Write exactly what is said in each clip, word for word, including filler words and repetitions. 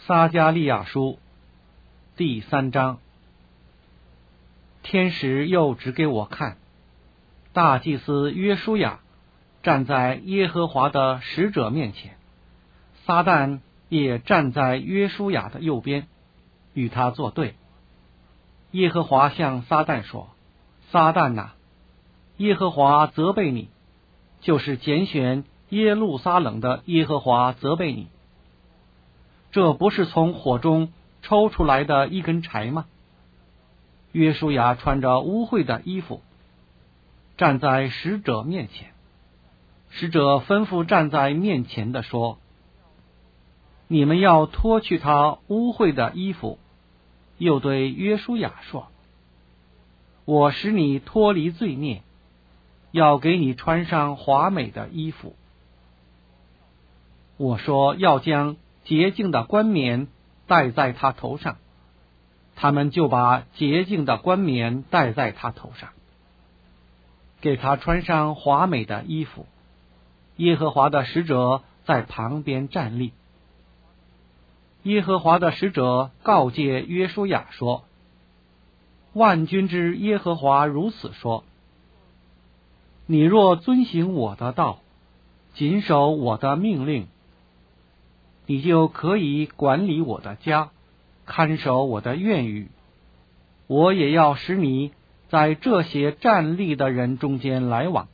撒迦利亚书第三章。天使又指给我看，大祭司约书亚站在耶和华的使者面前，撒旦也站在约书亚的右边，与他作对。耶和华向撒旦说：撒旦哪，耶和华责备你，就是拣选耶路撒冷的耶和华责备你。这不是从火中抽出来的一根柴吗？约书亚穿着污秽的衣服，站在使者面前。使者吩咐站在面前的说：你们要脱去他污秽的衣服。又对约书亚说：我使你脱离罪孽，要给你穿上华美的衣服。我说要将洁净的冠冕戴在他头上，他们就把洁净的冠冕戴在他头上，给他穿上华美的衣服。耶和华的使者在旁边站立。耶和华的使者告诫约书亚说：万军之耶和华如此说，你若遵行我的道，谨守我的命令，你就可以管理我的家，看守我的院宇。我也要使你在这些站立的人中间来往。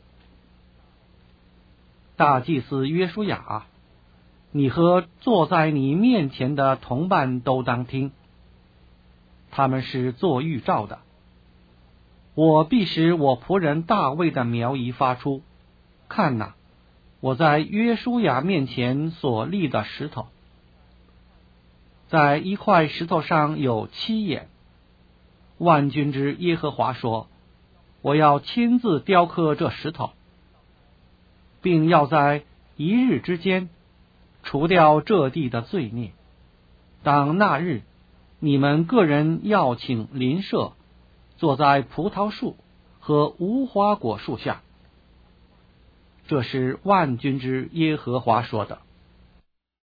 大祭司约书亚，你和坐在你面前的同伴都当听，他们是做预兆的。我必使我仆人大卫的苗裔发出。看哪，我在约书亚面前所立的石头，在一块石头上有七眼。万军之耶和华说：我要亲自雕刻这石头，并要在一日之间除掉这地的罪孽。当那日，你们个人要请邻舍，坐在葡萄树和无花果树下。这是万军之耶和华说的。